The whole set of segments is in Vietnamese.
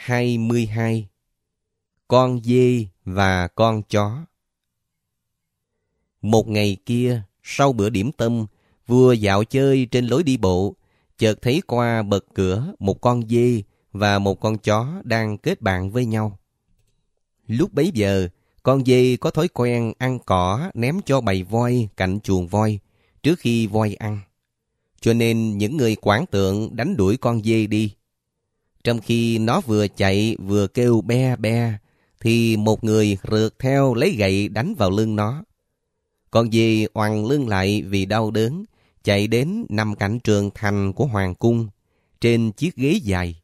22. Con dê và con chó. Một ngày kia, sau bữa điểm tâm, vua dạo chơi trên lối đi bộ, chợt thấy qua bậc cửa một con dê và một con chó đang kết bạn với nhau. Lúc bấy giờ, con dê có thói quen ăn cỏ ném cho bầy voi cạnh chuồng voi trước khi voi ăn. Cho nên những người quản tượng đánh đuổi con dê đi. Trong khi nó vừa chạy vừa kêu be be, thì một người rượt theo lấy gậy đánh vào lưng nó. Con dê oằn lưng lại vì đau đớn, chạy đến nằm cạnh tường thành của hoàng cung, trên chiếc ghế dài.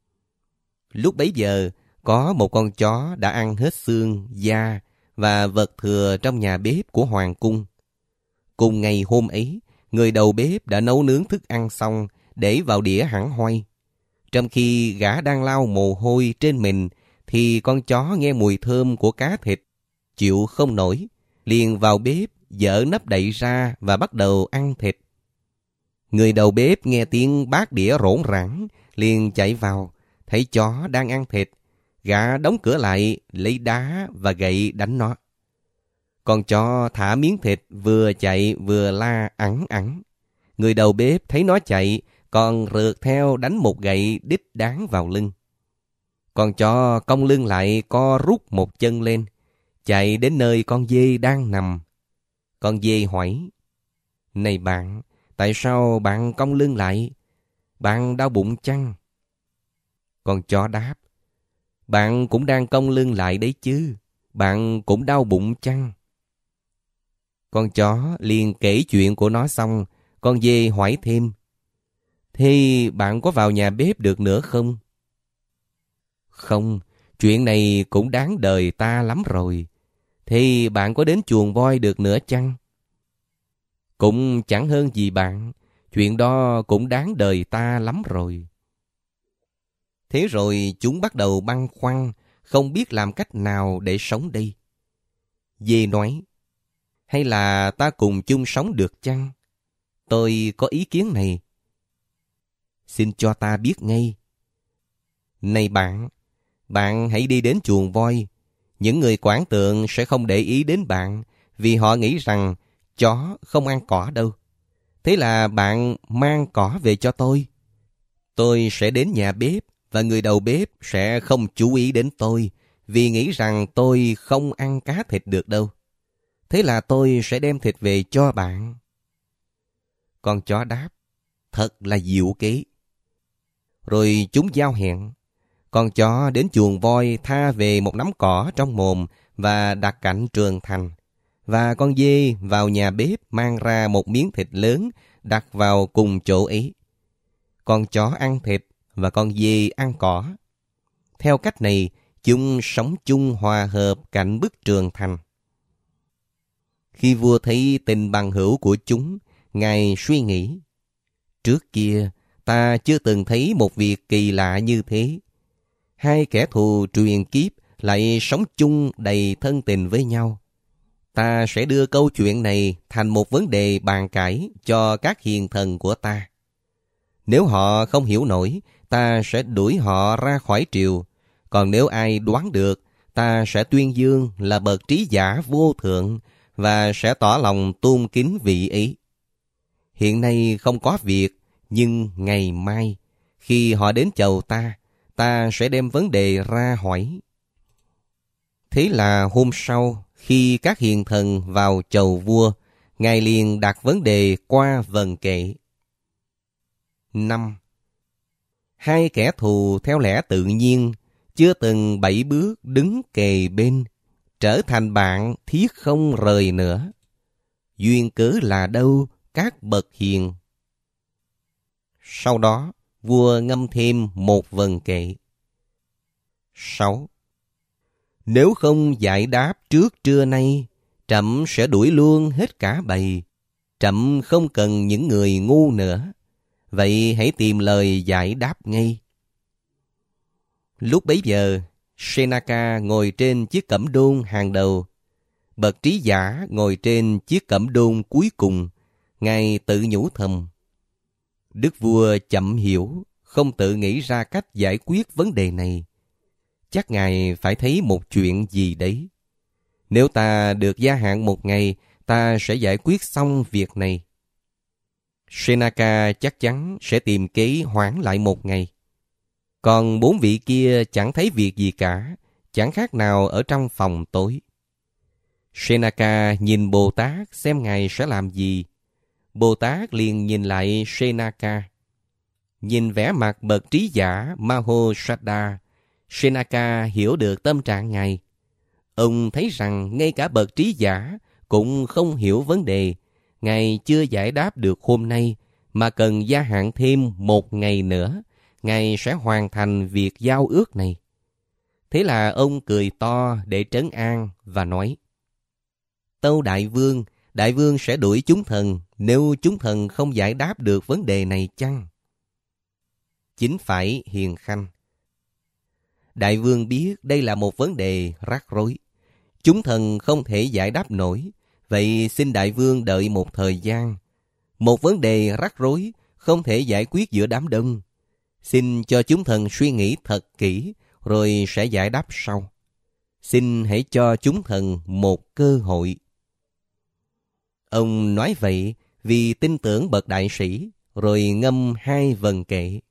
Lúc bấy giờ, có một con chó đã ăn hết xương, da và vật thừa trong nhà bếp của hoàng cung. Cùng ngày hôm ấy, người đầu bếp đã nấu nướng thức ăn xong để vào đĩa hẳn hoi. Trong khi gã đang lau mồ hôi trên mình, thì con chó nghe mùi thơm của cá thịt, chịu không nổi, liền vào bếp, dỡ nắp đậy ra và bắt đầu ăn thịt. Người đầu bếp nghe tiếng bát đĩa rỗn rãng, liền chạy vào, thấy chó đang ăn thịt. Gã đóng cửa lại, lấy đá và gậy đánh nó. Con chó thả miếng thịt, vừa chạy vừa la ẵng ẵng. Người đầu bếp thấy nó chạy, còn rượt theo đánh một gậy đích đáng vào lưng. Con chó cong lưng lại, co rút một chân lên, chạy đến nơi con dê đang nằm. Con dê hỏi: "Này bạn, tại sao bạn cong lưng lại? Bạn đau bụng chăng?" Con chó đáp: "Bạn cũng đang cong lưng lại đấy chứ, bạn cũng đau bụng chăng?" Con chó liền kể chuyện của nó xong, con dê hỏi thêm: "Thế bạn có vào nhà bếp được nữa không?" "Không, chuyện này cũng đáng đời ta lắm rồi. Thế bạn có đến chuồng voi được nữa chăng?" "Cũng chẳng hơn gì bạn, chuyện đó cũng đáng đời ta lắm rồi." Thế rồi chúng bắt đầu băn khoăn, không biết làm cách nào để sống đây. Dê nói: "Hay là ta cùng chung sống được chăng? Tôi có ý kiến này. Xin cho ta biết ngay." "Này bạn, bạn hãy đi đến chuồng voi. Những người quản tượng sẽ không để ý đến bạn, vì họ nghĩ rằng chó không ăn cỏ đâu. Thế là bạn mang cỏ về cho tôi. Tôi sẽ đến nhà bếp, và người đầu bếp sẽ không chú ý đến tôi, vì nghĩ rằng tôi không ăn cá thịt được đâu. Thế là tôi sẽ đem thịt về cho bạn." Con chó đáp: "Thật là diệu kế." Rồi chúng giao hẹn. Con chó đến chuồng voi tha về một nắm cỏ trong mồm và đặt cạnh tường thành. Và con dê vào nhà bếp mang ra một miếng thịt lớn đặt vào cùng chỗ ấy. Con chó ăn thịt và con dê ăn cỏ. Theo cách này, chúng sống chung hòa hợp cạnh bức tường thành. Khi vua thấy tình bằng hữu của chúng, ngài suy nghĩ: "Trước kia, ta chưa từng thấy một việc kỳ lạ như thế. Hai kẻ thù truyền kiếp lại sống chung đầy thân tình với nhau. Ta sẽ đưa câu chuyện này thành một vấn đề bàn cãi cho các hiền thần của ta. Nếu họ không hiểu nổi, ta sẽ đuổi họ ra khỏi triều. Còn nếu ai đoán được, ta sẽ tuyên dương là bậc trí giả vô thượng và sẽ tỏ lòng tôn kính vị ấy. Hiện nay không có việc, nhưng ngày mai, khi họ đến chầu ta sẽ đem vấn đề ra hỏi." Thế là hôm sau, khi các hiền thần vào chầu vua, ngài liền đặt vấn đề qua vần kệ. 5. Hai kẻ thù theo lẽ tự nhiên, chưa từng 7 bước đứng kề bên, trở thành bạn thiết không rời nữa. Duyên cớ là đâu các bậc hiền? Sau đó, vua ngâm thêm một vần kệ. 6. Nếu không giải đáp trước trưa nay, trẫm sẽ đuổi luôn hết cả bầy. Trẫm không cần những người ngu nữa. Vậy hãy tìm lời giải đáp ngay. Lúc bấy giờ, Senaka ngồi trên chiếc cẩm đôn hàng đầu. Bậc trí giả ngồi trên chiếc cẩm đôn cuối cùng. Ngài tự nhủ thầm: Đức vua chậm hiểu, không tự nghĩ ra cách giải quyết vấn đề này. Chắc ngài phải thấy một chuyện gì đấy. Nếu ta được gia hạn 1 ngày, ta sẽ giải quyết xong việc này. Senaka chắc chắn sẽ tìm kế hoãn lại 1 ngày. Còn 4 vị kia chẳng thấy việc gì cả, chẳng khác nào ở trong phòng tối. Senaka nhìn Bồ Tát xem ngài sẽ làm gì. Bồ Tát liền nhìn lại Senaka. Nhìn vẻ mặt bậc trí giả Mahosiddha, Senaka hiểu được tâm trạng ngài. Ông thấy rằng ngay cả bậc trí giả cũng không hiểu vấn đề. Ngài chưa giải đáp được hôm nay, mà cần gia hạn thêm 1 ngày nữa. Ngài sẽ hoàn thành việc giao ước này. Thế là ông cười to để trấn an và nói: Tâu Đại vương sẽ đuổi chúng thần nếu chúng thần không giải đáp được vấn đề này chăng? Chính phải, hiền khanh. Đại vương biết đây là một vấn đề rắc rối. Chúng thần không thể giải đáp nổi, vậy xin đại vương đợi một thời gian. Một vấn đề rắc rối không thể giải quyết giữa đám đông. Xin cho chúng thần suy nghĩ thật kỹ, rồi sẽ giải đáp sau. Xin hãy cho chúng thần một cơ hội. Ông nói vậy vì tin tưởng bậc đại sĩ, rồi ngâm 2 vần kệ.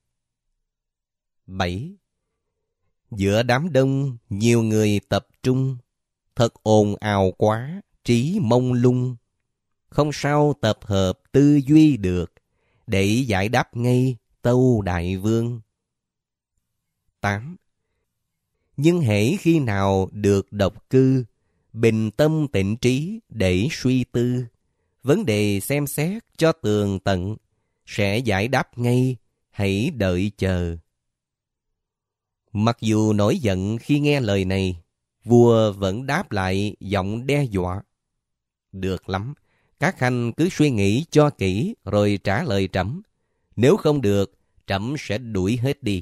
7. Giữa đám đông nhiều người tập trung, thật ồn ào quá, trí mông lung. Không sao tập hợp tư duy được, để giải đáp ngay tâu đại vương. 8. Nhưng hễ khi nào được độc cư, bình tâm tịnh trí để suy tư, vấn đề xem xét cho tường tận, sẽ giải đáp ngay, hãy đợi chờ. Mặc dù nổi giận khi nghe lời này, vua vẫn đáp lại giọng đe dọa. Được lắm, các khanh cứ suy nghĩ cho kỹ rồi trả lời trẫm. Nếu không được, trẫm sẽ đuổi hết đi.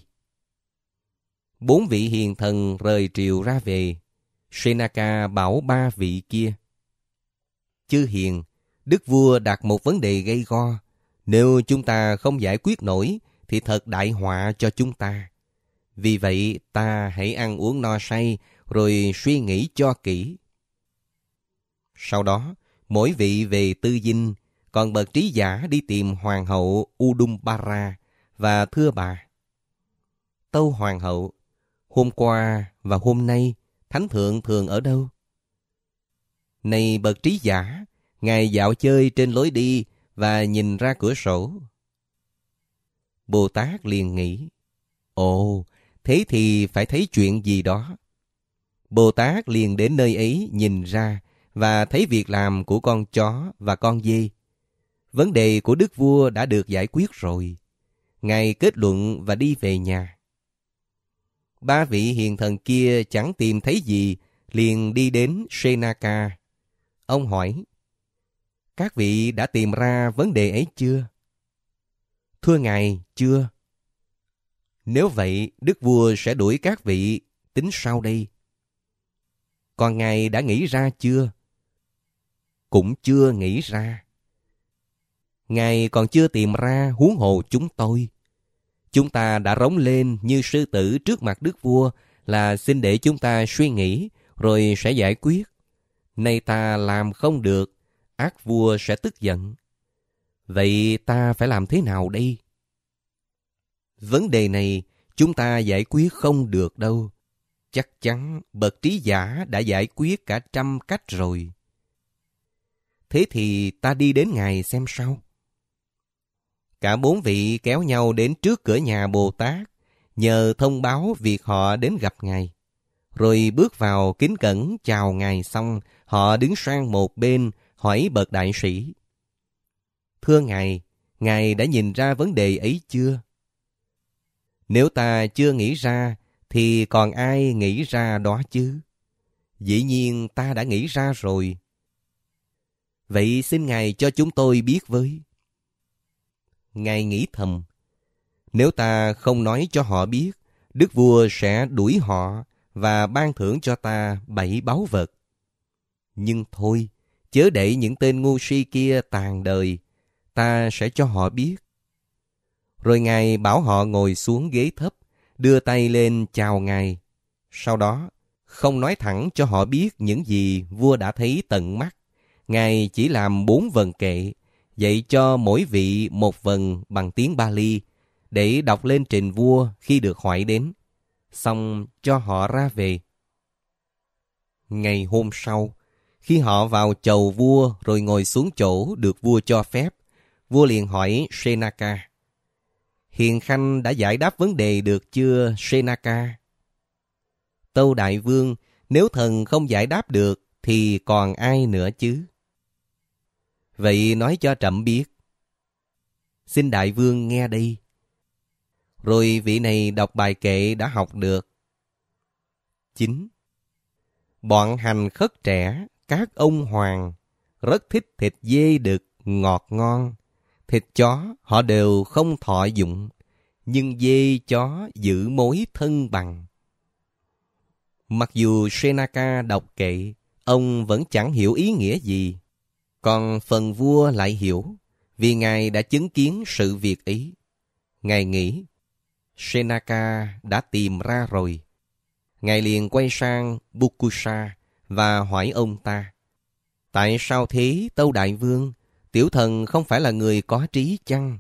4 vị hiền thần rời triều ra về. Senaka bảo 3 vị kia: Chư hiền, đức vua đặt một vấn đề gây go. Nếu chúng ta không giải quyết nổi, thì thật đại họa cho chúng ta. Vì vậy ta hãy ăn uống no say, rồi suy nghĩ cho kỹ. Sau đó, mỗi vị về tư dinh, còn bậc trí giả đi tìm hoàng hậu Udumpara và thưa bà: Tâu hoàng hậu, hôm qua và hôm nay thánh thượng thường ở đâu? Này bậc trí giả, ngài dạo chơi trên lối đi và nhìn ra cửa sổ. Bồ Tát liền nghĩ: Ồ, thế thì phải thấy chuyện gì đó. Bồ Tát liền đến nơi ấy nhìn ra và thấy việc làm của con chó và con dê. Vấn đề của đức vua đã được giải quyết rồi. Ngài kết luận và đi về nhà. 3 vị hiền thần kia chẳng tìm thấy gì, liền đi đến Senaka. Ông hỏi: Các vị đã tìm ra vấn đề ấy chưa? Thưa ngài, chưa. Nếu vậy, đức vua sẽ đuổi các vị, tính sau đây. Còn ngài đã nghĩ ra chưa? Cũng chưa nghĩ ra. Ngài còn chưa tìm ra, huống hồ chúng tôi. Chúng ta đã rống lên như sư tử trước mặt đức vua là xin để chúng ta suy nghĩ, rồi sẽ giải quyết. Nay ta làm không được, ắt vua sẽ tức giận. Vậy ta phải làm thế nào đây? Vấn đề này chúng ta giải quyết không được đâu. Chắc chắn bậc trí giả đã giải quyết cả 100 cách rồi. Thế thì ta đi đến ngài xem sao. Cả 4 vị kéo nhau đến trước cửa nhà Bồ Tát, nhờ thông báo việc họ đến gặp ngài. Rồi bước vào kính cẩn chào ngài xong, họ đứng sang một bên hỏi bậc đại sĩ: Thưa ngài đã nhìn ra vấn đề ấy chưa? Nếu ta chưa nghĩ ra, thì còn ai nghĩ ra đó chứ? Dĩ nhiên ta đã nghĩ ra rồi. Vậy xin ngài cho chúng tôi biết với. Ngài nghĩ thầm: Nếu ta không nói cho họ biết, đức vua sẽ đuổi họ và ban thưởng cho ta 7 báu vật. Nhưng thôi, chớ để những tên ngu si kia tàn đời, ta sẽ cho họ biết. Rồi ngài bảo họ ngồi xuống ghế thấp, đưa tay lên chào ngài. Sau đó, không nói thẳng cho họ biết những gì vua đã thấy tận mắt. Ngài chỉ làm 4 vần kệ, dạy cho mỗi vị một vần bằng tiếng Bali, để đọc lên trình vua khi được hỏi đến, xong cho họ ra về. Ngày hôm sau, khi họ vào chầu vua rồi ngồi xuống chỗ được vua cho phép, vua liền hỏi Senaka: Hiền khanh đã giải đáp vấn đề được chưa, Senaka? Tâu đại vương, nếu thần không giải đáp được thì còn ai nữa chứ? Vậy nói cho trẫm biết. Xin đại vương nghe đây. Rồi vị này đọc bài kệ đã học được. 9. Bọn hành khất trẻ, các ông hoàng, rất thích thịt dê đực ngọt ngon. Thịt chó họ đều không thọ dụng, nhưng dê chó giữ mối thân bằng. Mặc dù Senaka đọc kệ, ông vẫn chẳng hiểu ý nghĩa gì. Còn phần vua lại hiểu, vì ngài đã chứng kiến sự việc ấy. Ngài nghĩ, Senaka đã tìm ra rồi. Ngài liền quay sang Bukusa và hỏi ông ta: Tại sao thế, tâu đại vương? Tiểu thần không phải là người có trí chăng?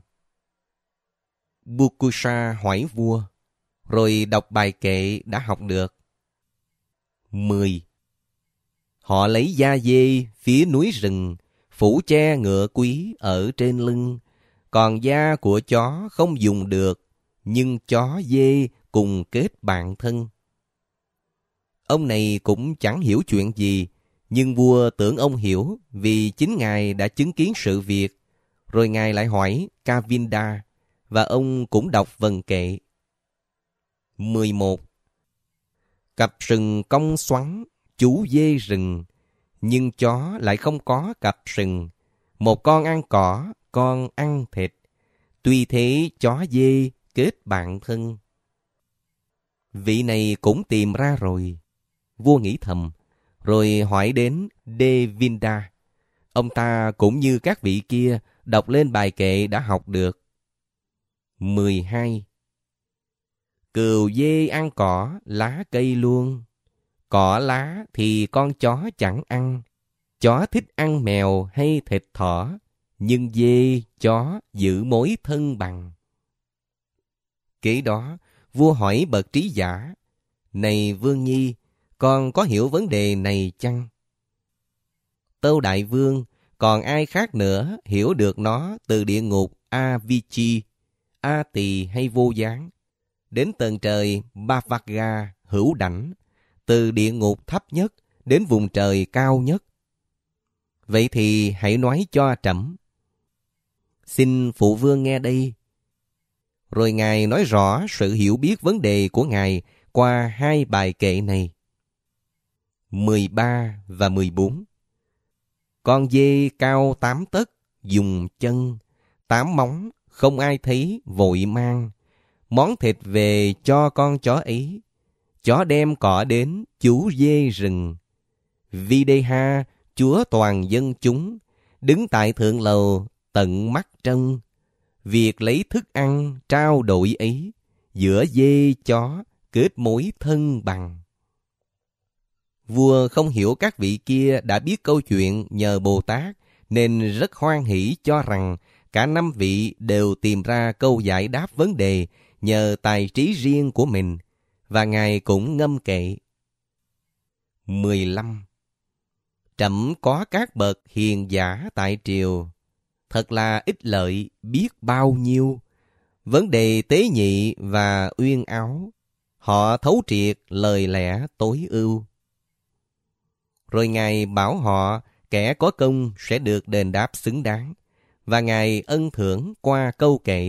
Bukusa hỏi vua, rồi đọc bài kệ đã học được. 10. Họ lấy da dê phía núi rừng, phủ che ngựa quý ở trên lưng. Còn da của chó không dùng được, nhưng chó dê cùng kết bạn thân. Ông này cũng chẳng hiểu chuyện gì, nhưng vua tưởng ông hiểu vì chính ngài đã chứng kiến sự việc. Rồi ngài lại hỏi Kavinda, và ông cũng đọc vần kệ. 11. Cặp sừng cong xoắn, chú dê rừng, nhưng chó lại không có cặp sừng. Một con ăn cỏ, con ăn thịt. Tuy thế chó dê kết bạn thân. Vị này cũng tìm ra rồi. Vua nghĩ thầm, rồi hỏi đến Devinda. Ông ta cũng như các vị kia đọc lên bài kệ đã học được. 12. Cừu dê ăn cỏ, lá cây luôn. Cỏ lá thì con chó chẳng ăn. Chó thích ăn mèo hay thịt thỏ, nhưng dê, chó giữ mối thân bằng. Kế đó, vua hỏi bậc trí giả: Này vương nhi, con có hiểu vấn đề này chăng? Tâu đại vương, còn ai khác nữa hiểu được nó từ địa ngục Avichi, A Tỳ hay Vô Gián, đến tầng trời Bavaga hữu đảnh, từ địa ngục thấp nhất đến vùng trời cao nhất? Vậy thì hãy nói cho trẫm. Xin phụ vương nghe đây. Rồi ngài nói rõ sự hiểu biết vấn đề của ngài qua 2 bài kệ này. 13 và 14. Con dê cao 8 tấc, dùng chân, 8 móng, không ai thấy vội mang. Món thịt về cho con chó ấy. Chó đem cỏ đến chú dê rừng. Videha, chúa toàn dân chúng, đứng tại thượng lầu tận mắt trông. Việc lấy thức ăn trao đổi ấy, giữa dê chó kết mối thân bằng. Vua không hiểu các vị kia đã biết câu chuyện nhờ Bồ Tát, nên rất hoan hỷ cho rằng cả 5 vị đều tìm ra câu giải đáp vấn đề nhờ tài trí riêng của mình, và ngài cũng ngâm kệ. 15. Trẫm có các bậc hiền giả tại triều, thật là ích lợi biết bao nhiêu. Vấn đề tế nhị và uyên áo, họ thấu triệt lời lẽ tối ưu. Rồi ngài bảo họ kẻ có công sẽ được đền đáp xứng đáng, và ngài ân thưởng qua câu kệ.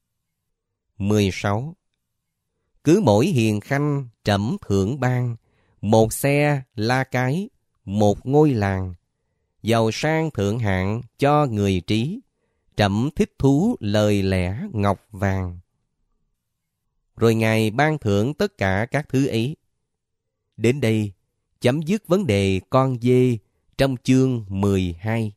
16. Cứ mỗi hiền khanh trẫm thưởng ban, một xe la cái, một ngôi làng, giàu sang thượng hạng cho người trí, trẫm thích thú lời lẽ ngọc vàng. Rồi ngài ban thưởng tất cả các thứ ấy. Đến đây chấm dứt vấn đề con dê trong chương 12.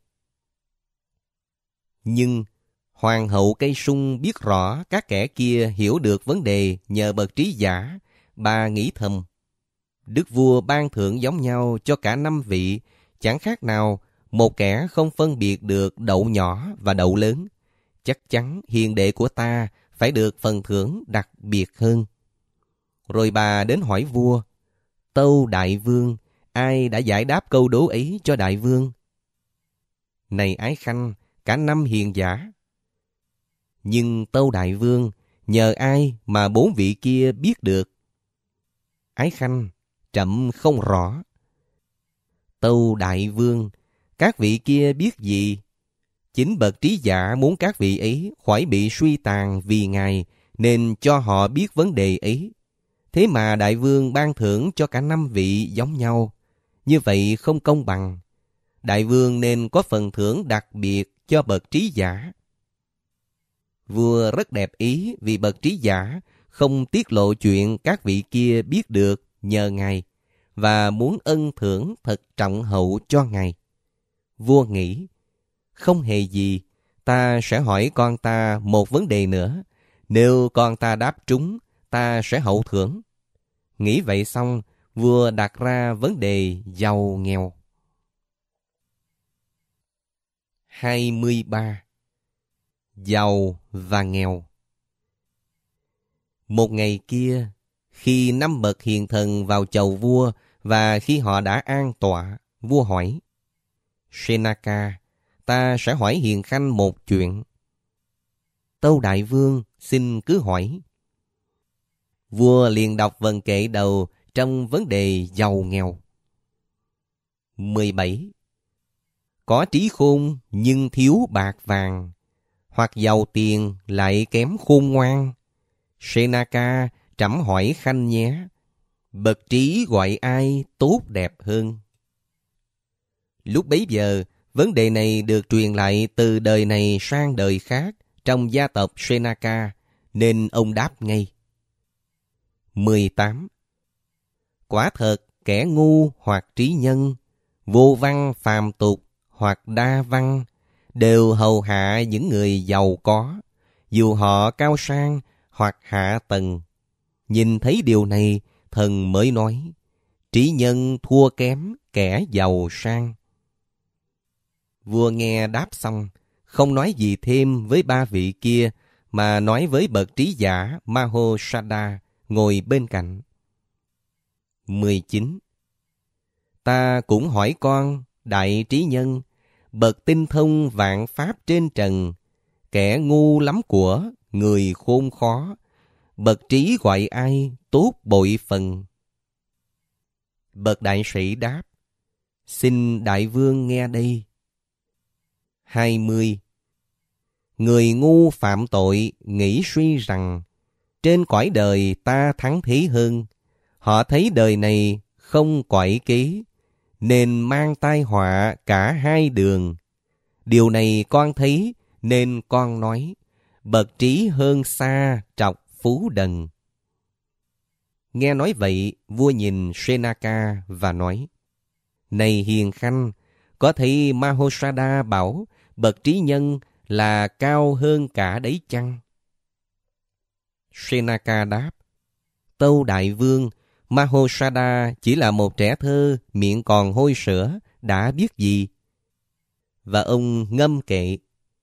Nhưng hoàng hậu cây sung biết rõ các kẻ kia hiểu được vấn đề nhờ bậc trí giả. Bà nghĩ thầm, Đức vua ban thưởng giống nhau cho cả 5 vị, chẳng khác nào một kẻ không phân biệt được đậu nhỏ và đậu lớn. Chắc chắn hiền đệ của ta phải được phần thưởng đặc biệt hơn. Rồi bà đến hỏi vua, tâu đại vương, ai đã giải đáp câu đố ấy cho đại vương? Này Ái Khanh, cả 5 hiền giả. Nhưng tâu đại vương, nhờ ai mà 4 vị kia biết được? Ái Khanh, trẫm không rõ. Tâu đại vương, các vị kia biết gì? Chính bậc trí giả muốn các vị ấy khỏi bị suy tàn vì ngài, nên cho họ biết vấn đề ấy. Thế mà đại vương ban thưởng cho cả 5 vị giống nhau. Như vậy không công bằng. Đại vương nên có phần thưởng đặc biệt cho bậc trí giả. Vua rất đẹp ý vì bậc trí giả không tiết lộ chuyện các vị kia biết được nhờ ngài, và muốn ân thưởng thật trọng hậu cho ngài. Vua nghĩ, không hề gì, ta sẽ hỏi con ta một vấn đề nữa. Nếu con ta đáp trúng, ta sẽ hậu thưởng. Nghĩ vậy xong, vua đặt ra vấn đề giàu nghèo. 23. Giàu và nghèo. Một ngày kia, khi 5 bậc hiền thần vào chầu vua và khi họ đã an tọa, vua hỏi, Senaka, ta sẽ hỏi hiền khanh một chuyện. Tâu đại vương, xin cứ hỏi. Vua liền đọc vần kệ đầu trong vấn đề giàu nghèo. 17. Có trí khôn nhưng thiếu bạc vàng, hoặc giàu tiền lại kém khôn ngoan. Senaka, trẫm hỏi khanh nhé, bậc trí gọi ai tốt đẹp hơn? Lúc bấy giờ, vấn đề này được truyền lại từ đời này sang đời khác trong gia tộc Senaka, nên ông đáp ngay. 18. Quả thật, kẻ ngu hoặc trí nhân, vô văn phàm tục hoặc đa văn, đều hầu hạ những người giàu có, dù họ cao sang hoặc hạ tầng. Nhìn thấy điều này, thần mới nói, trí nhân thua kém kẻ giàu sang. Vua nghe đáp xong, không nói gì thêm với 3 vị kia, mà nói với bậc trí giả Mahosada ngồi bên cạnh. 19. Ta cũng hỏi con, đại trí nhân, bậc tinh thông vạn pháp trên trần, kẻ ngu lắm của, người khôn khó, bậc trí gọi ai tốt bội phần? Bậc đại sĩ đáp, xin đại vương nghe đây. 20. Người ngu phạm tội nghĩ suy rằng, trên cõi đời ta thắng thế hơn. Họ thấy đời này không quậy kế, nên mang tai họa cả hai đường. Điều này con thấy, nên con nói, bậc trí hơn xa trọc phú đần. Nghe nói vậy, vua nhìn Senaka và nói, này hiền khanh, có thấy Mahosada bảo bậc trí nhân là cao hơn cả đấy chăng? Senaka đáp, tâu đại vương, Mahosada chỉ là một trẻ thơ miệng còn hôi sữa, đã biết gì? Và ông ngâm kệ.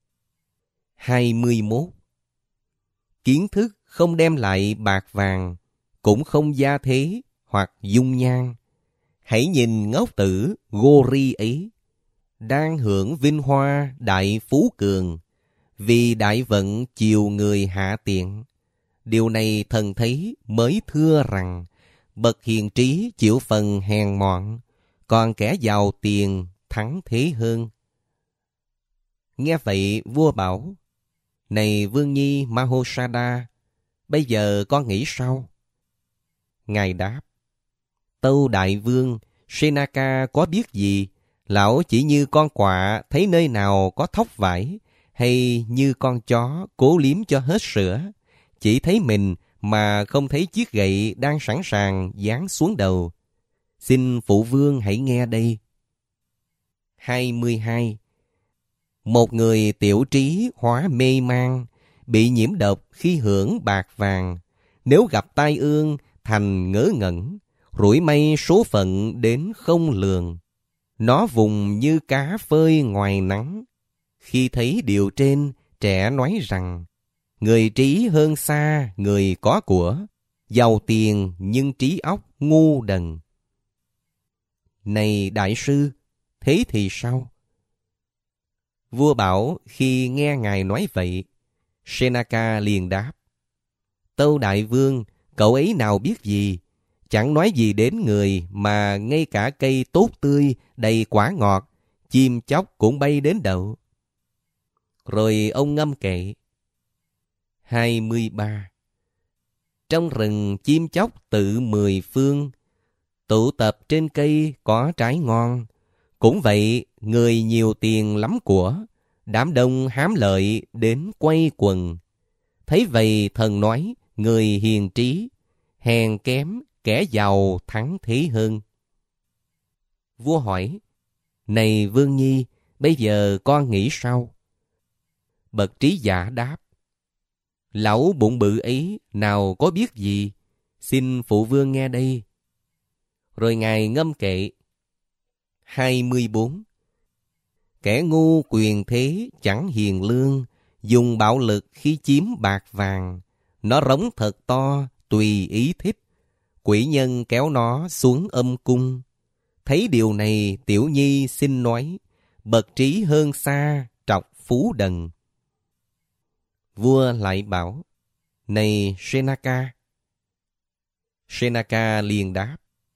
21. Kiến thức không đem lại bạc vàng, cũng không gia thế hoặc dung nhan. Hãy nhìn ngốc tử Gori ấy, đang hưởng vinh hoa đại phú cường, vì đại vận chiều người hạ tiện. Điều này thần thấy mới thưa rằng, bậc hiền trí chịu phần hèn mọn, còn kẻ giàu tiền thắng thế hơn. Nghe vậy vua bảo, này vương nhi Mahosada, bây giờ con nghĩ sao? Ngài đáp, tâu đại vương, Senaka có biết gì? Lão chỉ như con quạ thấy nơi nào có thóc vải, hay như con chó cố liếm cho hết sữa, chỉ thấy mình mà không thấy chiếc gậy đang sẵn sàng giáng xuống đầu. Xin phụ vương hãy nghe đây. 22. Một người tiểu trí hóa mê man, bị nhiễm độc khi hưởng bạc vàng, nếu gặp tai ương thành ngớ ngẩn, rủi may số phận đến không lường. Nó vùng như cá phơi ngoài nắng. Khi thấy điều trên, trẻ nói rằng, người trí hơn xa người có của, giàu tiền nhưng trí óc ngu đần. Này đại sư, thế thì sao? Vua bảo khi nghe ngài nói vậy, Senaka liền đáp, tâu đại vương, cậu ấy nào biết gì, chẳng nói gì đến người mà ngay cả cây tốt tươi đầy quả ngọt, chim chóc cũng bay đến đậu. Rồi ông ngâm kệ. 23. Trong rừng chim chóc tự 10 phương, tụ tập trên cây có trái ngon. Cũng vậy, người nhiều tiền lắm của, đám đông hám lợi đến quay quần. Thấy vậy thần nói, người hiền trí, hèn kém, kẻ giàu thắng thế hơn. Vua hỏi, này Vương Nhi, bây giờ con nghĩ sao? Bậc trí giả đáp, lão bụng bự ấy nào có biết gì, xin phụ vương nghe đây. Rồi ngài ngâm kệ. 24. Kẻ ngu quyền thế chẳng hiền lương, dùng bạo lực khi chiếm bạc vàng. Nó rống thật to, tùy ý thích, quỷ nhân kéo nó xuống âm cung. Thấy điều này tiểu nhi xin nói, bậc trí hơn xa, trọc phú đần. Vua lại bảo, này Senaka. Senaka liền đáp.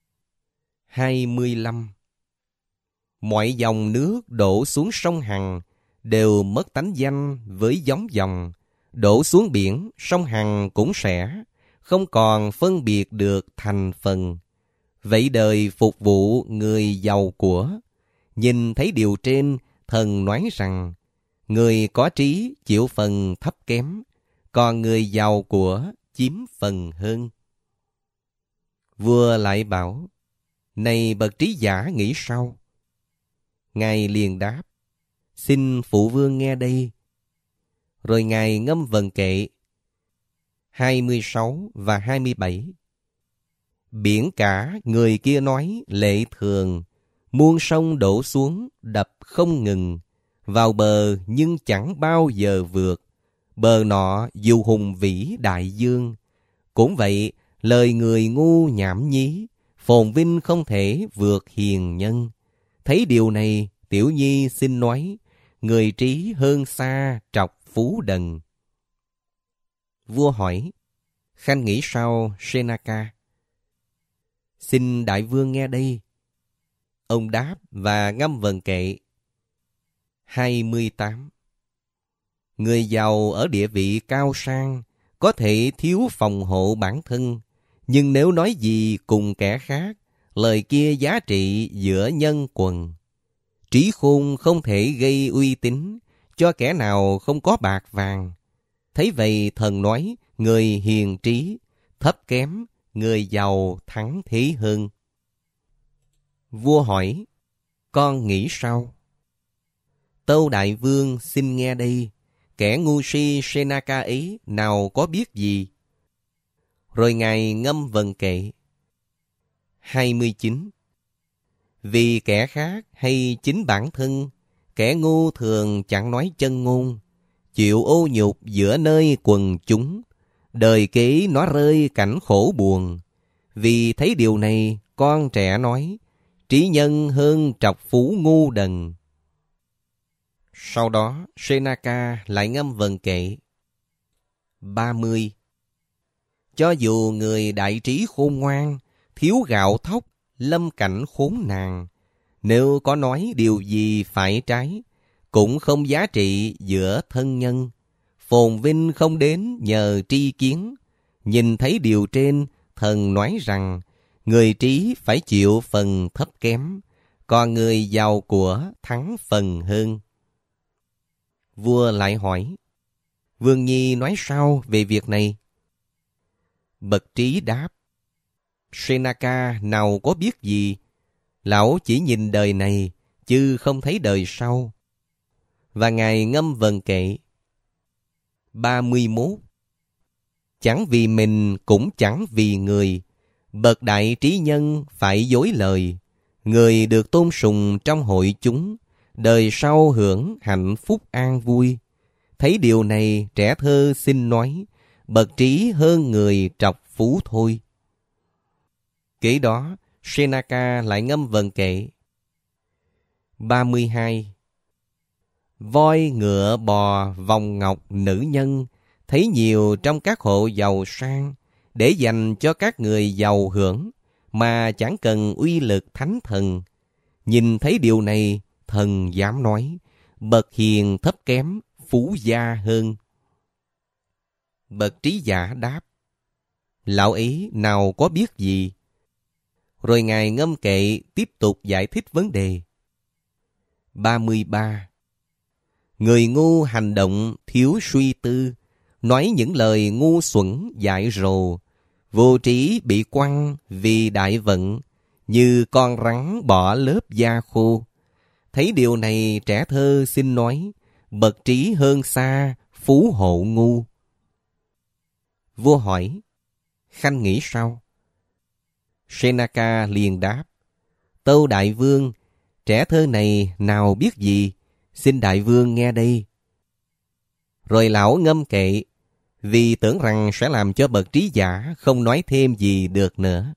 25. Mọi dòng nước đổ xuống sông Hằng đều mất tánh danh với giống dòng. Đổ xuống biển, sông Hằng cũng sẽ không còn phân biệt được thành phần. Vậy đời phục vụ người giàu của. Nhìn thấy điều trên, thần nói rằng, người có trí chịu phần thấp kém, còn người giàu của chiếm phần hơn. Vua lại bảo, này bậc trí giả nghĩ sao? Ngài liền đáp, xin phụ vương nghe đây. Rồi ngài ngâm vần kệ. 26 và 27. Biển cả người kia nói lệ thường, muôn sông đổ xuống đập không ngừng, vào bờ nhưng chẳng bao giờ vượt, bờ nọ dù hùng vĩ đại dương. Cũng vậy, lời người ngu nhảm nhí, phồn vinh không thể vượt hiền nhân. Thấy điều này, tiểu nhi xin nói, người trí hơn xa trọc phú đần. Vua hỏi, khanh nghĩ sao Senaka? Xin đại vương nghe đây. Ông đáp và ngâm vần kệ. 28. Người giàu ở địa vị cao sang có thể thiếu phòng hộ bản thân, nhưng nếu nói gì cùng kẻ khác, lời kia giá trị giữa nhân quần. Trí khôn không thể gây uy tín cho kẻ nào không có bạc vàng. Thấy vậy thần nói, người hiền trí, thấp kém, người giàu thắng thế hơn. Vua hỏi, con nghĩ sao? Tâu đại vương xin nghe đây, kẻ ngu si Senaka ấy nào có biết gì? Rồi ngài ngâm vần kệ. 29. Vì kẻ khác hay chính bản thân, kẻ ngu thường chẳng nói chân ngôn, chịu ô nhục giữa nơi quần chúng, đời kế nó rơi cảnh khổ buồn. Vì thấy điều này, con trẻ nói, trí nhân hơn trọc phú ngu đần. Sau đó, Senaka lại ngâm vần kệ. 30. Cho dù người đại trí khôn ngoan, thiếu gạo thóc, lâm cảnh khốn nạn, nếu có nói điều gì phải trái, cũng không giá trị giữa thân nhân. Phồn vinh không đến nhờ tri kiến. Nhìn thấy điều trên, thần nói rằng, người trí phải chịu phần thấp kém, còn người giàu của thắng phần hơn. Vua lại hỏi, Vương Nhi nói sao về việc này? Bậc trí đáp, Senaka nào có biết gì, lão chỉ nhìn đời này, chứ không thấy đời sau. Và ngài ngâm vần kệ. 31. Chẳng vì mình cũng chẳng vì người, Bậc đại trí nhân phải dối lời, người được tôn sùng trong hội chúng, đời sau hưởng hạnh phúc an vui. Thấy điều này, trẻ thơ xin nói, bậc trí hơn người trọc phú thôi. Kế đó, Senaka lại ngâm vần kệ. 32. Voi ngựa bò vòng ngọc nữ nhân, thấy nhiều trong các hộ giàu sang, để dành cho các người giàu hưởng, mà chẳng cần uy lực thánh thần. Nhìn thấy điều này, thần dám nói, bậc hiền thấp kém, phú gia hơn. Bậc trí giả đáp, lão ấy nào có biết gì. Rồi Ngài ngâm kệ tiếp tục giải thích vấn đề. 33. Người ngu hành động thiếu suy tư, nói những lời ngu xuẩn dại rồ, vô trí bị quăng vì đại vận, như con rắn bỏ lớp da khô. Thấy điều này, trẻ thơ xin nói, bậc trí hơn xa, phú hộ ngu. Vua hỏi, khanh nghĩ sao? Senaka liền đáp, tâu đại vương, trẻ thơ này nào biết gì, xin đại vương nghe đây. Rồi lão ngâm kệ, vì tưởng rằng sẽ làm cho bậc trí giả không nói thêm gì được nữa.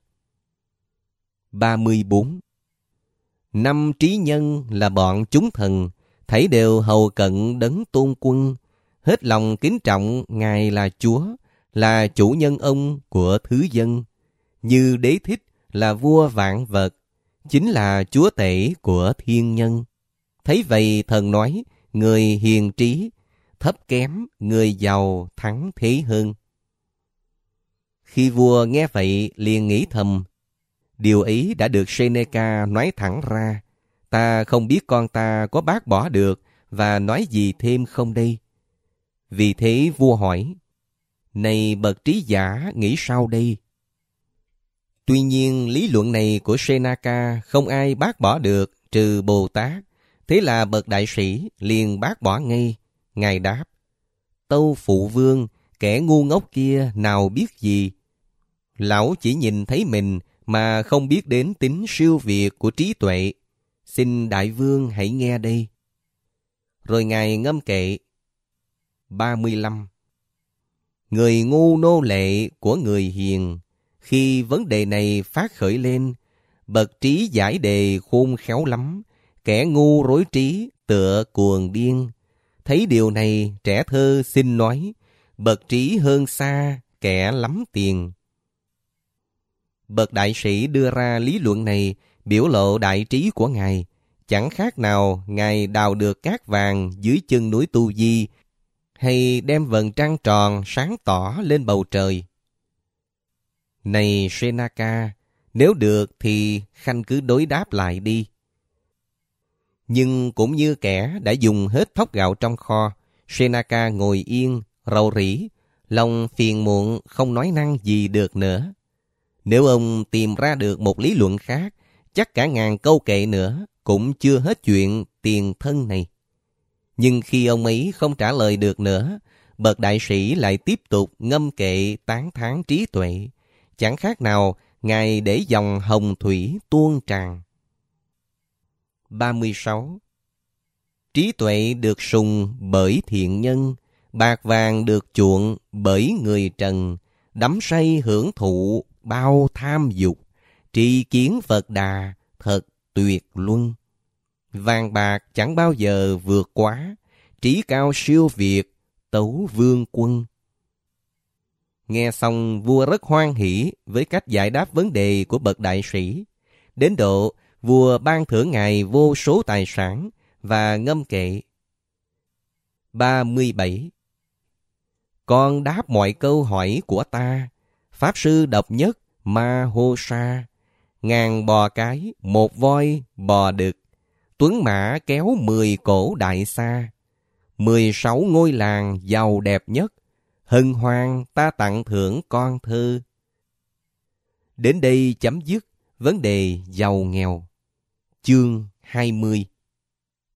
34. Năm trí nhân là bọn chúng thần, thấy đều hầu cận đấng tôn quân, hết lòng kính trọng Ngài là Chúa, là chủ nhân ông của thứ dân, như Đế Thích là vua vạn vật, chính là chúa tể của thiên nhân. Thấy vậy thần nói, người hiền trí, thấp kém, người giàu thắng thế hơn. Khi vua nghe vậy liền nghĩ thầm, điều ấy đã được Seneca nói thẳng ra, ta không biết con ta có bác bỏ được và nói gì thêm không đây. Vì thế vua hỏi, này bậc trí giả nghĩ sao đây? Tuy nhiên lý luận này của Seneca không ai bác bỏ được trừ Bồ Tát. Thế là bậc đại sĩ liền bác bỏ ngay. Ngài đáp, tâu phụ vương, kẻ ngu ngốc kia nào biết gì. Lão chỉ nhìn thấy mình mà không biết đến tính siêu việt của trí tuệ. Xin đại vương hãy nghe đây. Rồi Ngài ngâm kệ. 35. Người ngu nô lệ của người hiền, khi vấn đề này phát khởi lên, bậc trí giải đề khôn khéo lắm, kẻ ngu rối trí tựa cuồng điên. Thấy điều này, trẻ thơ xin nói, bậc trí hơn xa, kẻ lắm tiền. Bậc đại sĩ đưa ra lý luận này, biểu lộ đại trí của Ngài, chẳng khác nào Ngài đào được cát vàng dưới chân núi Tu Di, hay đem vầng trăng tròn sáng tỏ lên bầu trời. Này Senaka, nếu được thì khanh cứ đối đáp lại đi. Nhưng cũng như kẻ đã dùng hết thóc gạo trong kho, Senaka ngồi yên, rầu rĩ, lòng phiền muộn không nói năng gì được nữa. Nếu ông tìm ra được một lý luận khác, chắc cả ngàn câu kệ nữa cũng chưa hết chuyện tiền thân này. Nhưng khi ông ấy không trả lời được nữa, bậc đại sĩ lại tiếp tục ngâm kệ tán thán trí tuệ, chẳng khác nào Ngài để dòng hồng thủy tuôn tràn. 36. Trí tuệ được sùng bởi thiện nhân, bạc vàng được chuộng bởi người trần, đắm say hưởng thụ bao tham dục, tri kiến Phật Đà thật tuyệt luân. Vàng bạc chẳng bao giờ vượt quá, trí cao siêu việt, tấu vương quân. Nghe xong vua rất hoan hỷ với cách giải đáp vấn đề của bậc đại sĩ. Đến độ vua ban thưởng Ngài vô số tài sản và ngâm kệ. 37. Con đáp mọi câu hỏi của ta, Pháp sư độc nhất Ma Hô Sa, ngàn bò cái, một voi bò đực, tuấn mã kéo 10 cổ đại xa, 16 ngôi làng giàu đẹp nhất, hân hoan ta tặng thưởng con thơ. Đến đây chấm dứt vấn đề giàu nghèo. Chương 20.